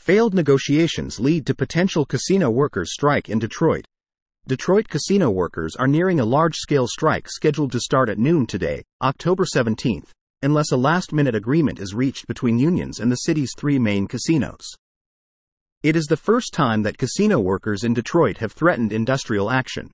Failed negotiations lead to potential casino workers' strike in Detroit. Detroit casino workers are nearing a large-scale strike scheduled to start at noon today, October 17, unless a last-minute agreement is reached between unions and the city's three main casinos. It is the first time that casino workers in Detroit have threatened industrial action.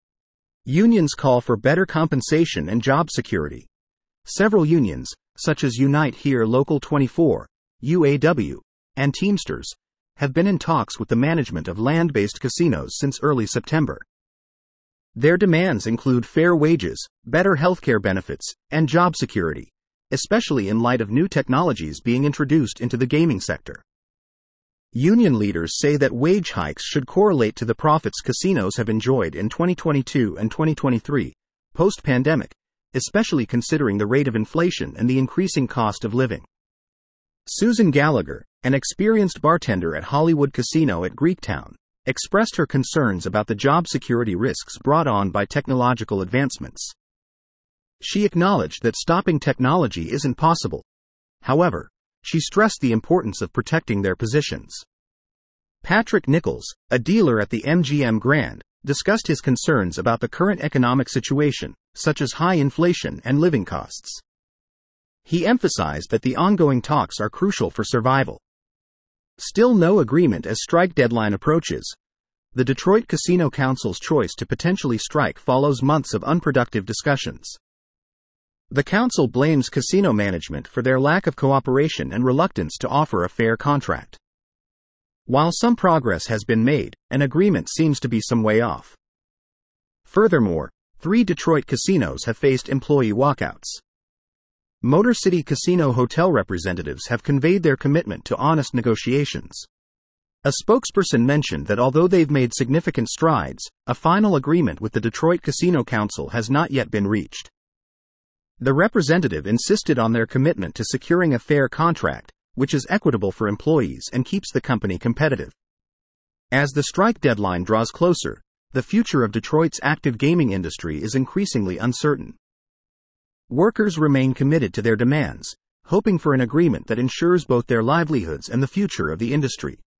Unions call for better compensation and job security. Several unions, such as Unite Here Local 24, UAW, and Teamsters, have been in talks with the management of land-based casinos since early September. Their demands include fair wages, better healthcare benefits, and job security, especially in light of new technologies being introduced into the gaming sector. Union leaders say that wage hikes should correlate to the profits casinos have enjoyed in 2022 and 2023, post-pandemic, especially considering the rate of inflation and the increasing cost of living. Susan Gallagher, an experienced bartender at Hollywood Casino at Greektown, expressed her concerns about the job security risks brought on by technological advancements. She acknowledged that stopping technology isn't possible. However, she stressed the importance of protecting their positions. Patrick Nichols, a dealer at the MGM Grand, discussed his concerns about the current economic situation, such as high inflation and living costs. He emphasized that the ongoing talks are crucial for survival. Still no agreement as strike deadline approaches. The Detroit Casino Council's choice to potentially strike follows months of unproductive discussions. The council blames casino management for their lack of cooperation and reluctance to offer a fair contract. While some progress has been made, an agreement seems to be some way off. Furthermore, 3 Detroit casinos have faced employee walkouts. Motor City Casino hotel representatives have conveyed their commitment to honest negotiations. A spokesperson mentioned that although they've made significant strides, a final agreement with the Detroit Casino Council has not yet been reached. The representative insisted on their commitment to securing a fair contract, which is equitable for employees and keeps the company competitive. As the strike deadline draws closer, the future of Detroit's active gaming industry is increasingly uncertain. Workers remain committed to their demands, hoping for an agreement that ensures both their livelihoods and the future of the industry.